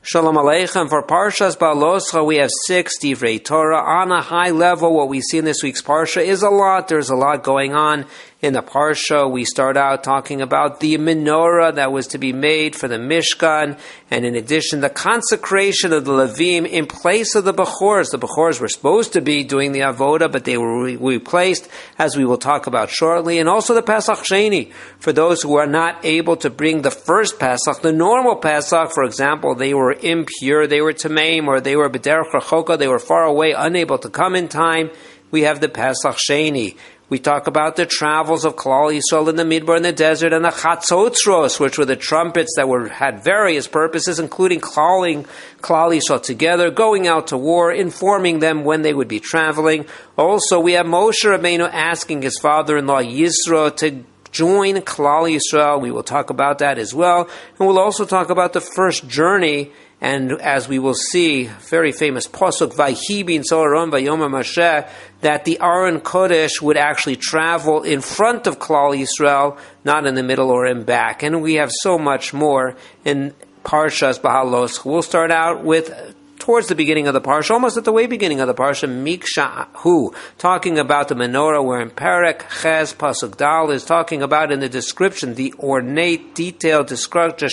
Shalom Aleichem. For Parshas Baloscha, we have 6 Divrei Torah. On a high level, what we see in this week's Parsha is a lot. There's a lot going on in the Parsha. We start out talking about the menorah that was to be made for the Mishkan, and in addition, the consecration of the Levim in place of the Bechors. The Bechors were supposed to be doing the Avodah, but they were replaced, as we will talk about shortly, and also the Pesach Sheni. For those who are not able to bring the first Pesach, the normal Pesach, for example, they were impure, they were Tameim, or they were B'derech Rechoka, they were far away, unable to come in time, we have the Pesach Sheni. We talk about the travels of Klal Yisrael in the Midbar, in the desert, and the Chatzotzros, which were the trumpets that had various purposes, including calling Klal Yisrael together, going out to war, informing them when they would be traveling. Also, we have Moshe Rabbeinu asking his father-in-law Yisro to join Klal Yisrael. We will talk about that as well. And we'll also talk about the first journey. And as we will see, very famous pasuk, Vayhi bin Zoharon Vayom Moshe, that the Aron Kodesh would actually travel in front of Klal Yisrael, not in the middle or in back. And we have so much more in Parshas Bahalos. We'll start out with towards the beginning of the Parsha, almost at the way beginning of the Parsha, Mikshahu, talking about the menorah, where in Perek Ches Pasuk Dal is talking about in the description, the ornate, detailed description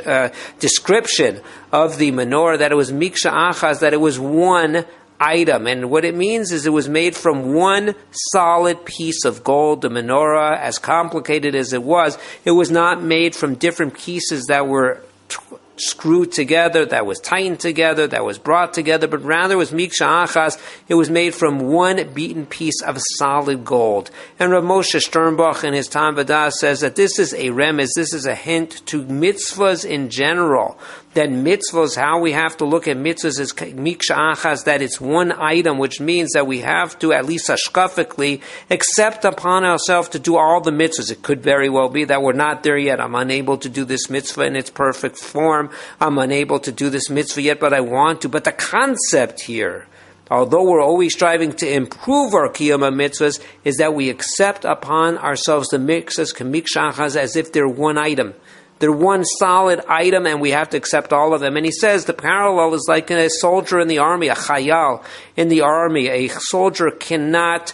of the menorah, that it was Miksha that it was one item. And what it means is it was made from one solid piece of gold. The menorah, as complicated as it was not made from different pieces that were screwed together, that was tightened together, that was brought together, but rather was Miksha Achas. It was made from one beaten piece of solid gold. And Rav Moshe Sternbach in his Tam V'das says that this is a remez, this is a hint to mitzvahs in general. That mitzvahs, how we have to look at mitzvahs is Miksha Achas, that it's one item, which means that we have to, at least hashkafically, accept upon ourselves to do all the mitzvahs. It could very well be that we're not there yet. I'm unable to do this mitzvah in its perfect form. I'm unable to do this mitzvah yet, but I want to. But the concept here, although we're always striving to improve our kiyum mitzvahs, is that we accept upon ourselves the mitzvahs k'miksha achas as if they're one item. They're one solid item, and we have to accept all of them. And he says the parallel is like a soldier in the army, a chayal in the army. A soldier cannot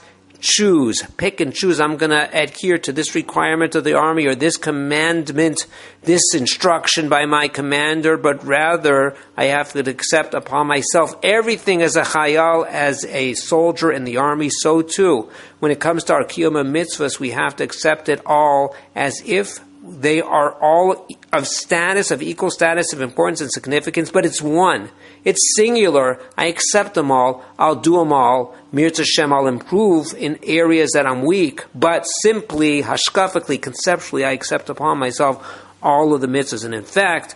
pick and choose. I'm going to adhere to this requirement of the army or this commandment, this instruction by my commander, but rather I have to accept upon myself everything as a chayal, as a soldier in the army. So too, when it comes to our kiyum mitzvahs, we have to accept it all as if they are all of status, of equal status, of importance and significance, but it's one. It's singular. I accept them all. I'll do them all. Mirz Hashem, I'll improve in areas that I'm weak, but simply, hashkafically, conceptually, I accept upon myself all of the mitzvahs. And in fact,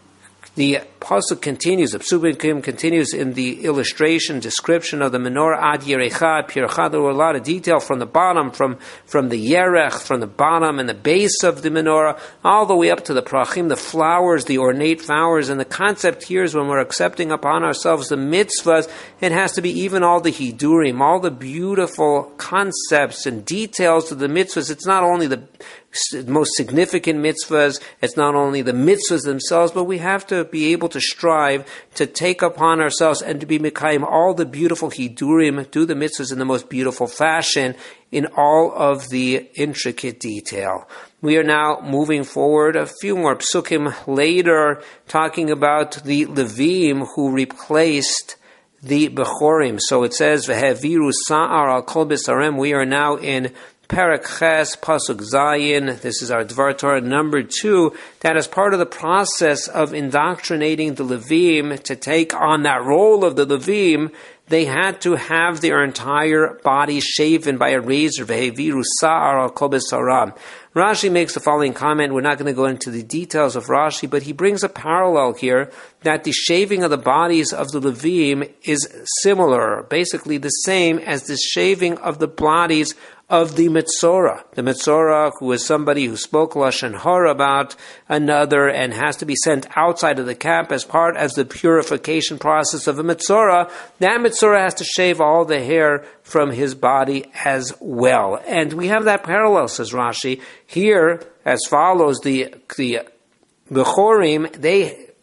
the pasuk continues, the psukim continues in the illustration, description of the menorah ad yerecha, pircha. There were a lot of detail from the bottom, from the yerech, from the bottom and the base of the menorah, all the way up to the prachim, the flowers, the ornate flowers. And the concept here is when we're accepting upon ourselves the mitzvahs, it has to be even all the hidurim, all the beautiful concepts and details of the mitzvahs. It's not only the most significant mitzvahs, it's not only the mitzvahs themselves, but we have to be able to strive to take upon ourselves and to be mekayim all the beautiful hidurim, do the mitzvahs in the most beautiful fashion, in all of the intricate detail. We are now moving forward a few more psukim later, talking about the Levim who replaced the Bechorim. So it says, V'heviru sa'ar al kol b'sarem. We are now in Perek Ches, Pasuk Zayin. This is our Dvar Torah number 2. That is part of the process of indoctrinating the Levim to take on that role of the Levim. They had to have their entire body shaven by a razor. V'heviru sa'ar al kol b'saram. Rashi makes the following comment. We're not going to go into the details of Rashi, but he brings a parallel here that the shaving of the bodies of the Levim is similar, basically the same as the shaving of the bodies of the Metzorah. The Metzorah, who is somebody who spoke Lashon Hara about another and has to be sent outside of the camp as part of the purification process of a Metzorah, that Metzorah has to shave all the hair from his body as well. And we have that parallel, says Rashi, here as follows. The Bechorim,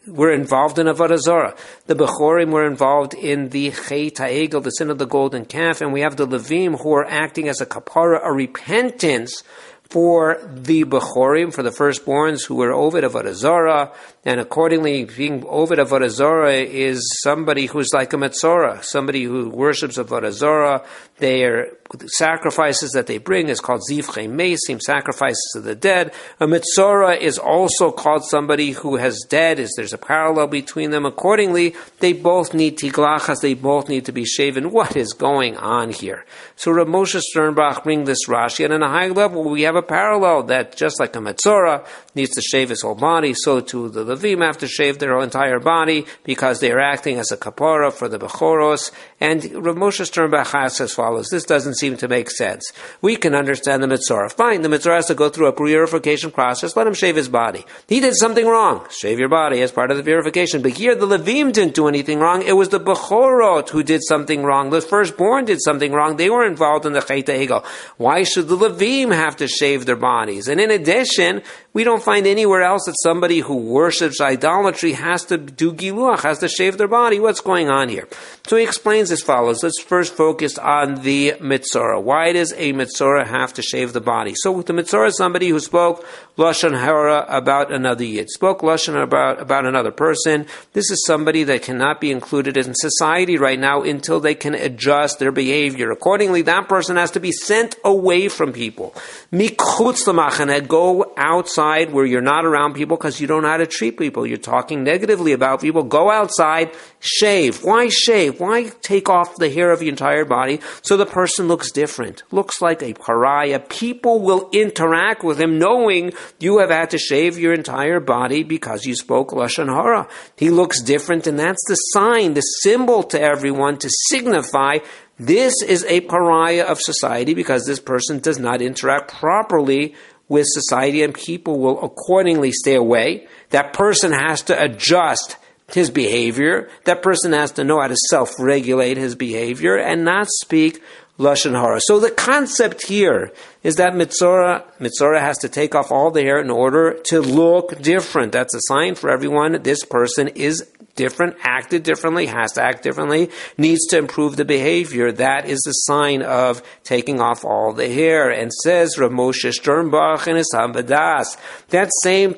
were involved in Avodah Zarah. The Bechorim were involved in the Chet HaEgel, the sin of the golden calf, and we have the Levim who are acting as a kapara, a repentance for the Bechorim, for the firstborns who were Oved Avodah Zarah, and accordingly, being Oved Avodah Zarah is somebody who's like a Metzorah, somebody who worships Avodah Zarah. Their sacrifices that they bring is called Zivchei Mesim, sacrifices of the dead. A Metzorah is also called somebody who has dead. There's a parallel between them. Accordingly, they both need tiglachas, they both need to be shaven. What is going on here? So Rav Moshe Sternbach brings this Rashi, and on a high level, we have a parallel that just like a Metzorah needs to shave his whole body, so too the Levim have to shave their entire body because they are acting as a kapara for the Bechoros. And Rav Moshe Sternbach asks as follows. This doesn't seem to make sense. We can understand the Metzorah. Fine, the Metzorah has to go through a purification process. Let him shave his body. He did something wrong. Shave your body as part of the purification. But here the Levim didn't do anything wrong. It was the Bechorot who did something wrong. The firstborn did something wrong. They were involved in the Chet HaEgel. Why should the Levim have to shave their bodies? And in addition, we don't find anywhere else that somebody who worships idolatry has to do giluach, has to shave their body. What's going on here? So he explains as follows. Let's first focus on the Metzorah. Why does a Metzorah have to shave the body? So the Metzorah is somebody who spoke Lashon Hara about another Yid, spoke Lashon about another person. This is somebody that cannot be included in society right now until they can adjust their behavior. Accordingly, that person has to be sent away from people. Mikhutz l'machane, go outside where you're not around people because you don't know how to treat people. You're talking negatively about people. Go outside, shave. Why shave? Why take off the hair of your entire body so the person looks different, looks like a pariah? People will interact with him knowing you have had to shave your entire body because you spoke Lashon Hara. He looks different, and that's the sign, the symbol to everyone to signify this is a pariah of society because this person does not interact properly with society, and people will accordingly stay away. That person has to adjust his behavior. That person has to know how to self-regulate his behavior and not speak Lashon Hara. So the concept here is that Metzorah has to take off all the hair in order to look different. That's a sign for everyone. This person is different, acted differently, has to act differently, needs to improve the behavior. That is the sign of taking off all the hair. And says Rav Moshe Sternbach in his Hambadas, that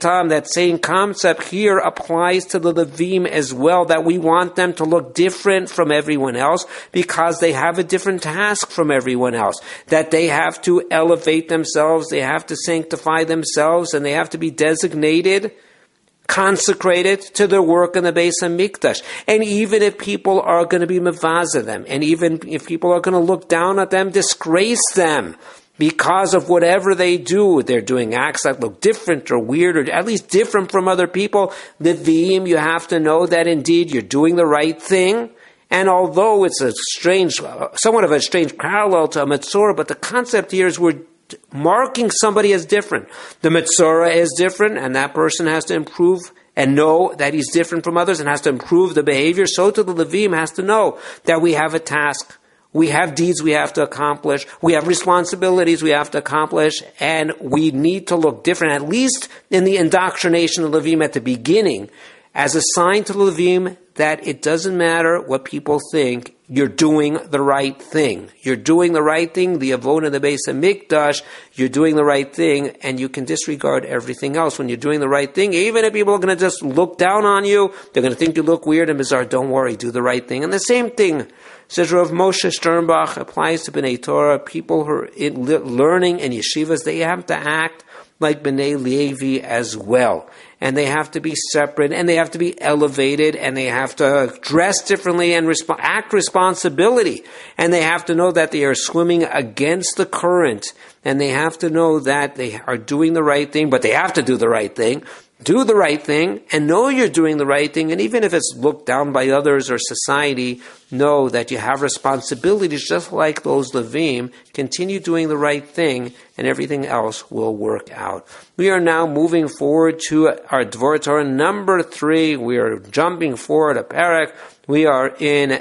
same concept here applies to the Levim as well, that we want them to look different from everyone else because they have a different task from everyone else, that they have to elevate themselves, they have to sanctify themselves, and they have to be designated, consecrated to their work in the Beis HaMikdash. And even if people are going to be mevaza them, and even if people are going to look down at them, disgrace them, because of whatever they do, they're doing acts that look different or weird or at least different from other people, Levim, you have to know that indeed you're doing the right thing. And although it's somewhat of a strange parallel to a Metzorah, but the concept here is we're marking somebody as different. The Metzorah is different, and that person has to improve and know that he's different from others and has to improve the behavior. So too the Levim has to know that we have a task. We have deeds we have to accomplish. We have responsibilities we have to accomplish. And we need to look different, at least in the indoctrination of Levim at the beginning, as a sign to Levim that it doesn't matter what people think, you're doing the right thing. You're doing the right thing, the Avodah in the Beis HaMikdash, you're doing the right thing, and you can disregard everything else when you're doing the right thing. Even if people are going to just look down on you, they're going to think you look weird and bizarre, don't worry, do the right thing. And the same thing, says Rav Moshe Sternbach, applies to B'nai Torah. People who are learning in yeshivas, they have to act like B'nai Levi as well. And they have to be separate, and they have to be elevated, and they have to dress differently and act responsibility. And they have to know that they are swimming against the current, and they have to know that they are doing the right thing, but they have to do the right thing. Do the right thing, and know you're doing the right thing, and even if it's looked down by others or society, know that you have responsibilities just like those Levim. Continue doing the right thing, and everything else will work out. We are now moving forward to our Dvar Torah number 3. We are jumping forward a parak. We are in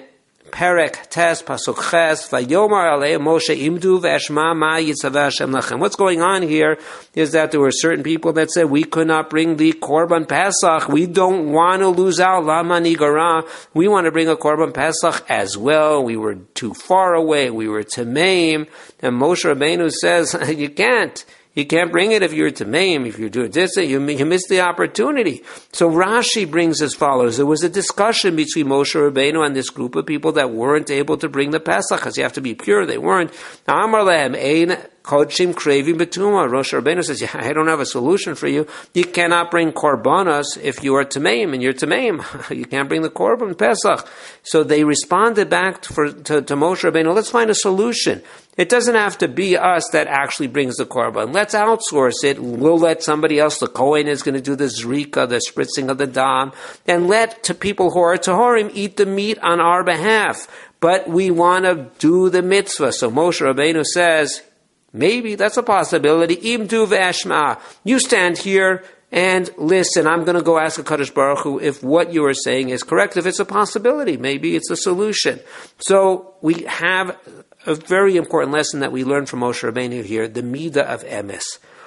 Perek Tes Pasuk Ches Vayomar Alei Moshe Imdu V'Eshma Ma Yitzaveh Hashem Lachem. What's going on here is that there were certain people that said we could not bring the Korban Pesach. We don't want to lose out. Lama Nigara. We want to bring a Korban Pesach as well. We were too far away. We were Tamaim. And Moshe Rabbeinu says you can't. You can't bring it if you're Tamaim. If you're doing this, you miss the opportunity. So Rashi brings as follows. There was a discussion between Moshe Rabbeinu and this group of people that weren't able to bring the Pesach, because you have to be pure. They weren't. Amar lehem ein kodshim kravim betuma. Rosh Rabbeinu says, yeah, I don't have a solution for you. You cannot bring korbanos if you are Tamaim, and you're Tamaim. You can't bring the Korban Pesach. So they responded back to Moshe Rabbeinu, let's find a solution. It doesn't have to be us that actually brings the korban. Let's outsource it. We'll let somebody else. The Kohen is going to do the zrika, the spritzing of the dam, and let people who are tahorim eat the meat on our behalf. But we want to do the mitzvah. So Moshe Rabbeinu says, maybe that's a possibility. Imdu v'eshma. You stand here and listen. I'm going to go ask HaKadosh Baruch Hu if what you are saying is correct. If it's a possibility, maybe it's a solution. So we have a very important lesson that we learn from Moshe Rabbeinu here, the midah of emes.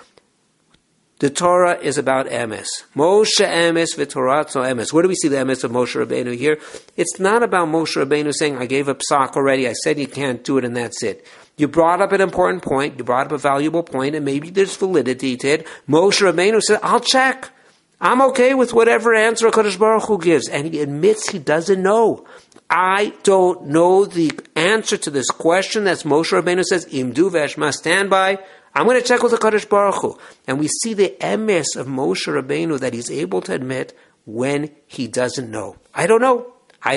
The Torah is about emes. Moshe emes v'toratzo emes. Where do we see the emes of Moshe Rabbeinu here? It's not about Moshe Rabbeinu saying, I gave up psak already, I said you can't do it, and that's it. You brought up an important point, you brought up a valuable point, and maybe there's validity to it. Moshe Rabbeinu said, I'll check. I'm okay with whatever answer HaKadosh Baruch Hu gives. And he admits he doesn't know. I don't know the answer to this question. That's Moshe Rabbeinu says, Imdu v'eshma, stand by. I'm going to check with the HaKadosh Baruch Hu. And we see the emes of Moshe Rabbeinu that he's able to admit when he doesn't know. I don't know.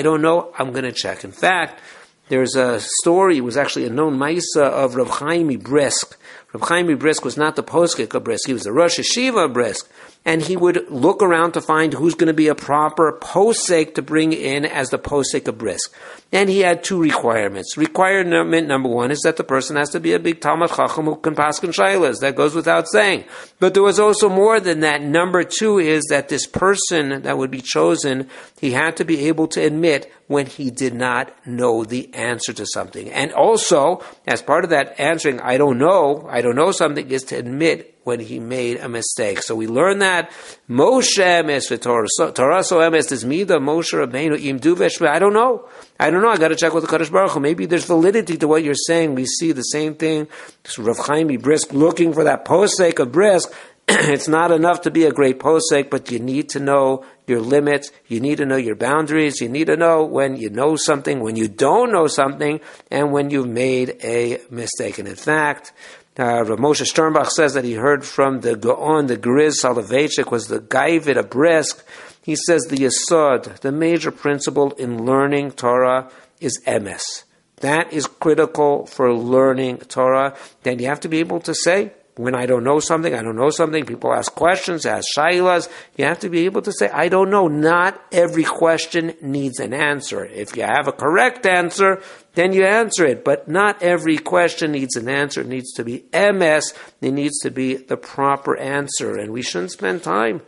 I'm going to check. In fact, there's a story, it was actually a known Maisa of Rav Chaim Brisk. Rav Chaim Brisk was not the posek of Brisk, he was the Rosh Yeshiva of Brisk. And he would look around to find who's going to be a proper posek to bring in as the posek of Brisk. And he had two requirements. Requirement number one is that the person has to be a big Talmud Chacham who can paskin shaylas. That goes without saying. But there was also more than that. Number two is that this person that would be chosen, he had to be able to admit when he did not know the answer to something. And also, as part of that answering, I don't know something, is to admit when he made a mistake. So we learn that Moshe emes v'Torah so emes is midah Moshe Rabbeinu imdu v'eshma. I don't know. I got to check with the Kadosh Baruch Hu. Maybe there's validity to what you're saying. We see the same thing. Rav Chaim Brisk looking for that posek of Brisk. It's not enough to be a great posek, but you need to know your limits. You need to know your boundaries. You need to know when you know something, when you don't know something, and when you've made a mistake. And in fact, Rav Moshe Sternbach says that he heard from the Gaon, the Griz Soloveitchik was the Gaivid of Brisk. He says the Yesod, the major principle in learning Torah is emes. That is critical for learning Torah. Then you have to be able to say, when I don't know something, I don't know something. People ask questions, ask shaylas. You have to be able to say, I don't know. Not every question needs an answer. If you have a correct answer, then you answer it. But not every question needs an answer. It needs to be emes. It needs to be the proper answer. And we shouldn't spend time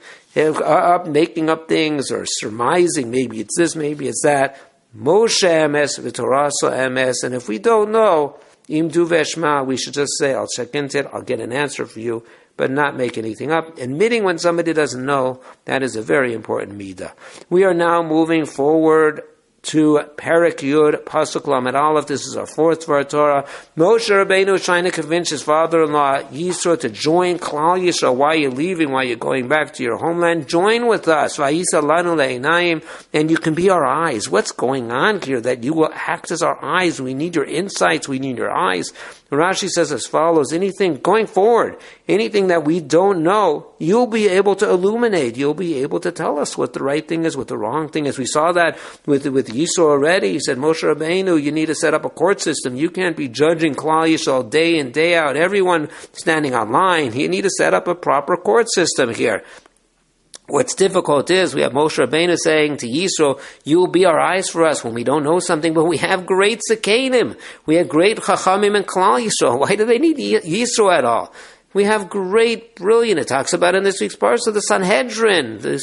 making up things or surmising. Maybe it's this, maybe it's that. Moshe emes, v'Torah so emes. And if we don't know, Imdu v'eshma, we should just say, I'll check into it, I'll get an answer for you, but not make anything up. Admitting when somebody doesn't know, that is a very important midah. We are now moving forward to Perek Yud, Pasuk Lamed Aleph. This is our fourth Dvar Torah. Moshe Rabbeinu is trying to convince his father-in-law Yisro to join Klal Yisrael. Why are you leaving? Why are you going back to your homeland? Join with us. Vayisa lanu le'einayim, and you can be our eyes. What's going on here? That you will act as our eyes. We need your insights. We need your eyes. Rashi says as follows, anything going forward, anything that we don't know, you'll be able to illuminate. You'll be able to tell us what the right thing is, what the wrong thing is. We saw that with Yisro already. He said, Moshe Rabbeinu, you need to set up a court system. You can't be judging Klal Yisrael day in, day out. Everyone standing on line. You need to set up a proper court system here. What's difficult is we have Moshe Rabbeinu saying to Yisro, you will be our eyes for us when we don't know something, but we have great Zekanim. We have great Chachamim and Klal Yisro. Why do they need Yisro at all? We have great, brilliant, it talks about in this week's parts of the Sanhedrin, the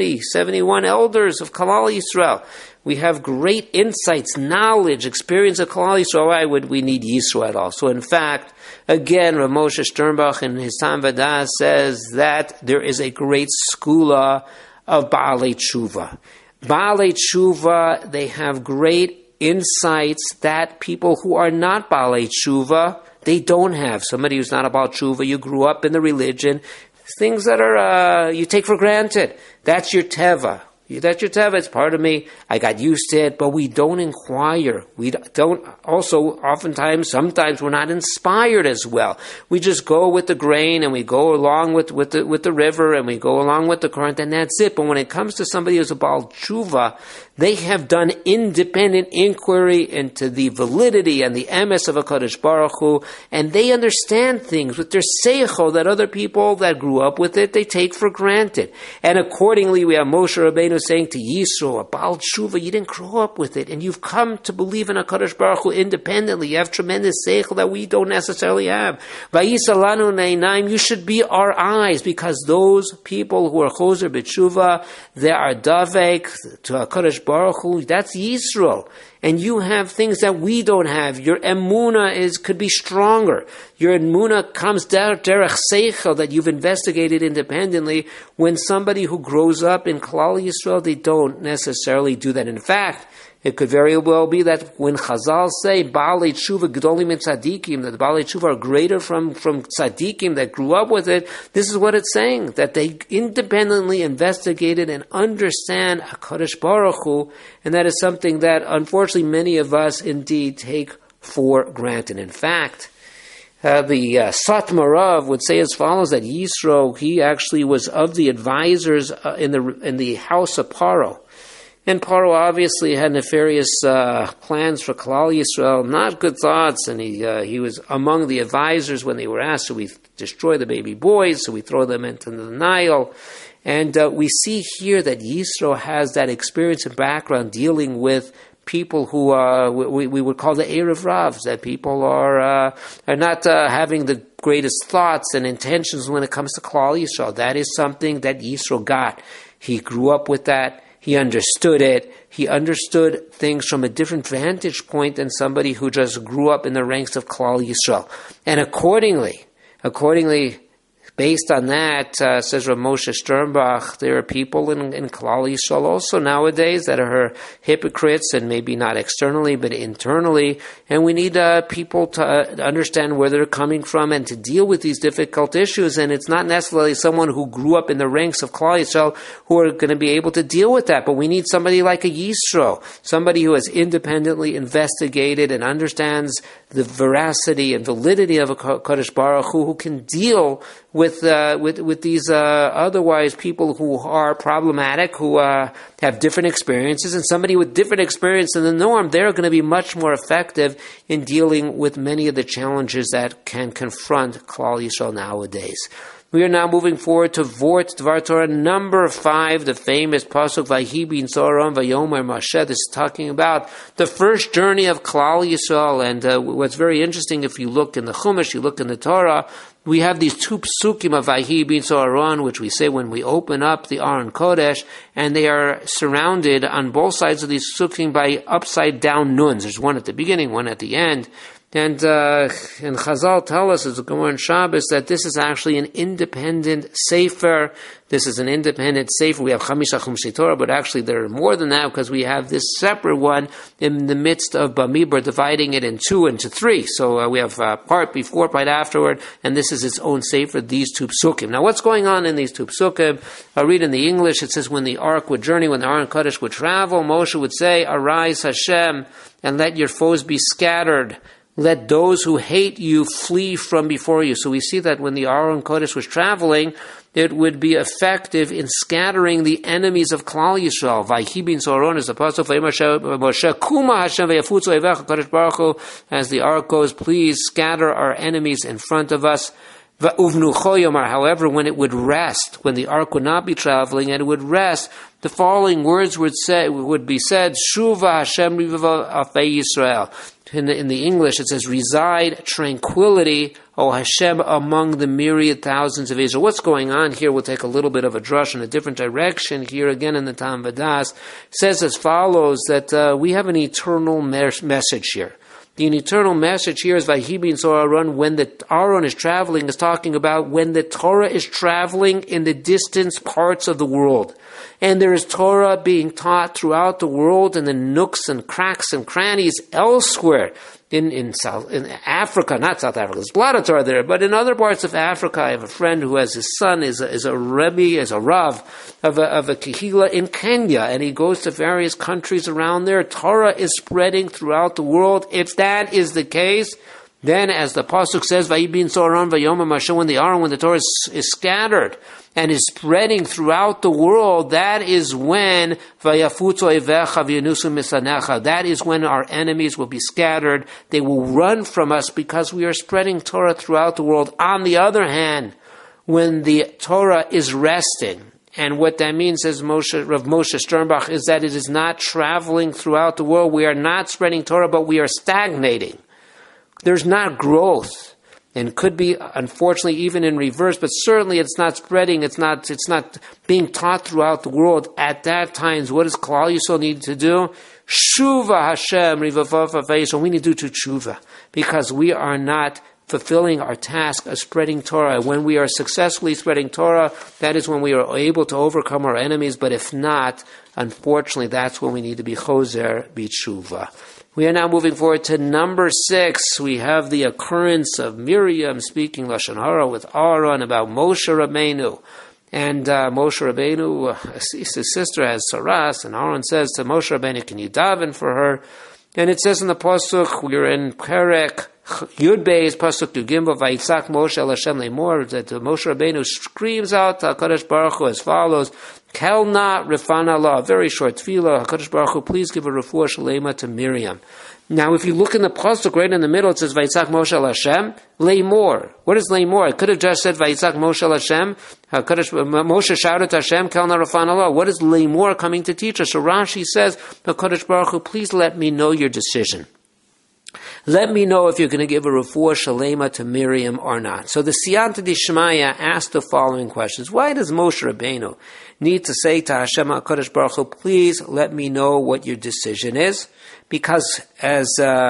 71 elders of Klal Yisrael. We have great insights, knowledge, experience of Klal Yisrael. Why would we need Yisro at all? So in fact, again, Rav Moshe Sternbach in his Tam Vadas says that there is a great skula of Baalei Tshuva. Baalei Tshuva, they have great insights that people who are not Baalei Tshuva, they don't have. Somebody who's not about Tshuva, you grew up in the religion, things that are you take for granted. That's your teva. That's your teva. It's part of me. I got used to it, but we don't inquire. We don't. Also, oftentimes, sometimes we're not inspired as well. We just go with the grain, and we go along with the river, and we go along with the current, and that's it. But when it comes to somebody who's a Baal Tshuva, they have done independent inquiry into the validity and the emes of HaKadosh Baruch Hu, and they understand things with their seichel that other people that grew up with it, they take for granted. And accordingly, we have Moshe Rabbeinu saying to Yisro, a Baal Tshuva, you didn't grow up with it, and you've come to believe in HaKadosh Baruch Hu independently. You have tremendous seichel that we don't necessarily have. Vayisa lanu neinaim, you should be our eyes, because those people who are choser b'tshuva, they are davek to HaKadosh Baruch Hu, that's Yisro. And you have things that we don't have. Your emuna could be stronger. Your emuna comes derech seichel that you've investigated independently. When somebody who grows up in Klal Yisrael, they don't necessarily do that. In fact, it could very well be that when Chazal say Baalei Tshuva Gedolim and Tzadikim, that the Baalei Tshuva are greater from Tzadikim that grew up with it, this is what it's saying, that they independently investigated and understand HaKadosh Baruch Hu, and that is something that unfortunately many of us indeed take for granted. In fact, the Satmar Rav would say as follows, that Yisro, he actually was of the advisors in the house of Paro. And Paro obviously had nefarious plans for Klal Yisrael, not good thoughts, and he was among the advisors when they were asked, so we destroy the baby boys, so we throw them into the Nile. And we see here that Yisro has that experience and background dealing with people who we would call the Erev Ravs, that people are not having the greatest thoughts and intentions when it comes to Klal Yisrael. That is something that Yisro got. He grew up with that. He understood it. He understood things from a different vantage point than somebody who just grew up in the ranks of Klal Yisrael. And accordingly, based on that, says Rav Moshe Sternbach, there are people in Klal Yisrael also nowadays that are hypocrites, and maybe not externally, but internally. And we need people to understand where they're coming from and to deal with these difficult issues. And it's not necessarily someone who grew up in the ranks of Klal Yisrael who are going to be able to deal with that. But we need somebody like a Yisro, somebody who has independently investigated and understands the veracity and validity of a Kadosh Baruch Hu, who can deal with these otherwise people who are problematic, who have different experiences, and somebody with different experience than the norm, they're going to be much more effective in dealing with many of the challenges that can confront Klal Yisrael nowadays. We are now moving forward to Vort Dvar Torah number 5, the famous pasuk Vayhi bin Zoram Vayomer Moshe. This is talking about the first journey of Klal Yisrael. And what's very interesting, if you look in the Chumash, you look in the Torah, we have these two psukim of Vayhi bin Zoram, which we say when we open up the Aron Kodesh, and they are surrounded on both sides of these psukim by upside down nuns. There's one at the beginning, one at the end. And Chazal tell us, as a Gemara in Shabbos, that this is actually an independent sefer. This is an independent sefer. We have Chamisha Chumshei Torah, but actually there are more than that, because we have this separate one in the midst of Bamidbar, dividing it in two into three. So we have part before, part afterward, and this is its own sefer, these two psukim. Now what's going on in these two psukim? I'll read in the English. It says, when the ark would journey, when the Aron Kodesh would travel, Moshe would say, "Arise Hashem, and let your foes be scattered. Let those who hate you flee from before you." So we see that when the Aron Kodesh was traveling, it would be effective in scattering the enemies of Klal Yisrael. Vayhi bin Zoron is the pasuk Moshe Kuma Hashem v'yafutzu oivecha Kodesh Baruch Hu, as the ark goes, please scatter our enemies in front of us. However, when it would rest, when the ark would not be traveling and it would rest, the following words would be said, Shuva Hashem Afei Yisrael. In the English, it says, reside tranquility, O Hashem, among the myriad thousands of Israel. What's going on here? We'll take a little bit of a drush in a different direction here again in the Tam Vadas. It says as follows, that we have an eternal message here. The eternal message here is Vayibin so Aaron, when the Aaron is traveling, is talking about when the Torah is traveling in the distant parts of the world. And there is Torah being taught throughout the world in the nooks and cracks and crannies elsewhere. In Africa, not South Africa, there's a lot of Torah there, but in other parts of Africa, I have a friend who has his son, is a Rebbe, is a Rav of a Kehila in Kenya, and he goes to various countries around there. Torah is spreading throughout the world. If that is the case, then as the Pasuk says, Vayibin Soran Vayomam Hashem, when the Torah is scattered and is spreading throughout the world, that is when that is when our enemies will be scattered. They will run from us because we are spreading Torah throughout the world. On the other hand, when the Torah is resting, and what that means, as Rav Moshe Sternbach, is that it is not traveling throughout the world. We are not spreading Torah, but we are stagnating. There's not growth. And could be, unfortunately, even in reverse, but certainly it's not spreading, it's not being taught throughout the world. At that time, what does Klal Yisrael need to do? Shuva Hashem, Rivavav, so we need to do tshuva, because we are not fulfilling our task of spreading Torah. When we are successfully spreading Torah, that is when we are able to overcome our enemies, but if not, unfortunately, that's when we need to be choser, be tshuva. We are now moving forward to number 6. We have the occurrence of Miriam speaking Lashon Hara with Aaron about Moshe Rabbeinu. And Moshe Rabbeinu, his sister has Saras, and Aaron says to Moshe Rabbeinu, can you daven for her? And it says in the Pasuk, we're in Perek Yud Beis, Pasuk Yugimba, Vayitzak Moshe El Hashem Lemor, that Moshe Rabbeinu screams out to HaKadosh Baruch Hu as follows, Kelna Rifana Allah, very short tefillah, HaKadosh Baruch Hu, please give a refuah shalema to Miriam. Now, if you look in the Pasuk right in the middle, it says Vayitzak Moshe El Hashem Lemor. What is Lemor? I could have just said Vayitzak Moshe El Hashem. Moshe shouted to Hashem, Kelna Rifana Allah. What is Lemor coming to teach us? So Rashi says, HaKadosh Baruch Hu, please let me know your decision. Let me know if you're going to give a refuah shalema to Miriam or not. So the Siyanta Dishmaya asked the following questions. Why does Moshe Rabbeinu need to say to Hashem HaKadosh Baruch Hu, please let me know what your decision is? Because as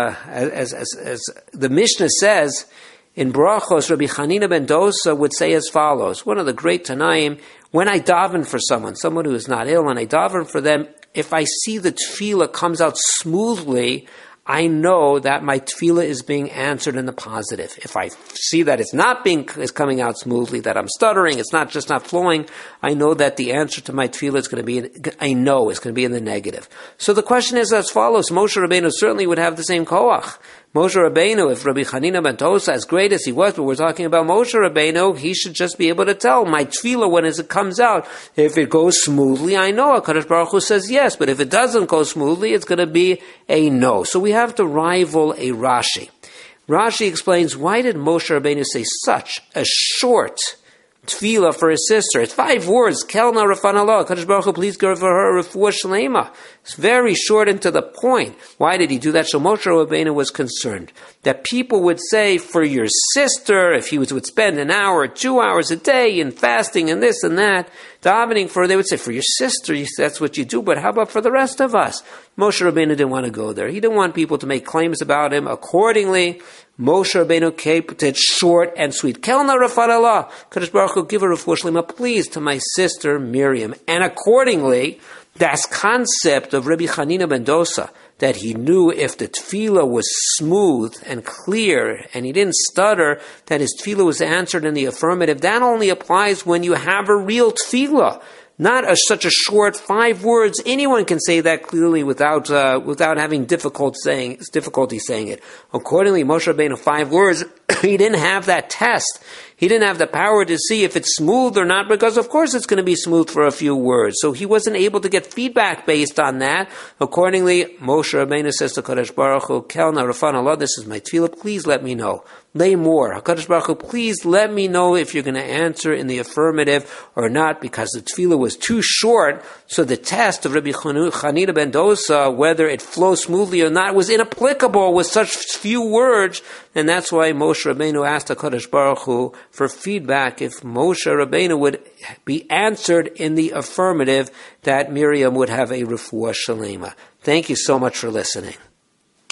the Mishnah says, in Brachos, Rabbi Chanina ben Dosa would say as follows. One of the great Tanaim, when I daven for someone who is not ill, and I daven for them, if I see the tefillah comes out smoothly, I know that my tefillah is being answered in the positive. If I see that it's coming out smoothly, that I'm stuttering, it's not flowing, I know that the answer to my tefillah is going to be, it's going to be in the negative. So the question is as follows. Moshe Rabbeinu certainly would have the same koach. Moshe Rabbeinu, if Rabbi Chanina ben Dosa, as great as he was, but we're talking about Moshe Rabbeinu, he should just be able to tell my tefillah when it comes out. If it goes smoothly, I know HaKadosh Baruch Hu says yes, but if it doesn't go smoothly, it's going to be a no. So we have to rival a Rashi. Rashi explains, why did Moshe Rabbeinu say such a short tefillah for his sister? It's 5 words. Kelna Rafan Allah. HaKadosh Baruch Hu, please give for her a refuah shlema. It's very short and to the point. Why did he do that? So Moshe Rabbeinu was concerned that people would say, for your sister, if he would spend an hour or 2 hours a day in fasting and this and that, davening for her, they would say, for your sister, that's what you do, but how about for the rest of us? Moshe Rabbeinu didn't want to go there. He didn't want people to make claims about him. Accordingly, Moshe Rabbeinu kept it short and sweet. Kelna Rafat Allah. Kadosh Baruch Hu, give a refuah shlema, please, to my sister Miriam. And accordingly, das concept of Rabbi Chanina ben Dosa, that he knew if the tefillah was smooth and clear and he didn't stutter, that his tefillah was answered in the affirmative, that only applies when you have a real tefillah. Not such a short 5 words. Anyone can say that clearly without having difficulty saying it. Accordingly, Moshe Rabbeinu, 5 words He didn't have that test. He didn't have the power to see if it's smooth or not, because of course it's going to be smooth for a few words. So he wasn't able to get feedback based on that. Accordingly, Moshe Rabbeinu says to Kadosh Baruch Hu, Kelna Rafan Allah, this is my tefillah, please let me know. Lay more. HaKadosh Baruch Hu, please let me know if you're going to answer in the affirmative or not, because the tefillah was too short. So the test of Rabbi Chanina ben Dosa, whether it flows smoothly or not, was inapplicable with such few words. And that's why Moshe Rabbeinu asked HaKadosh Baruch Hu for feedback if Moshe Rabbeinu would be answered in the affirmative, that Miriam would have a refuah shalema. Thank you so much for listening.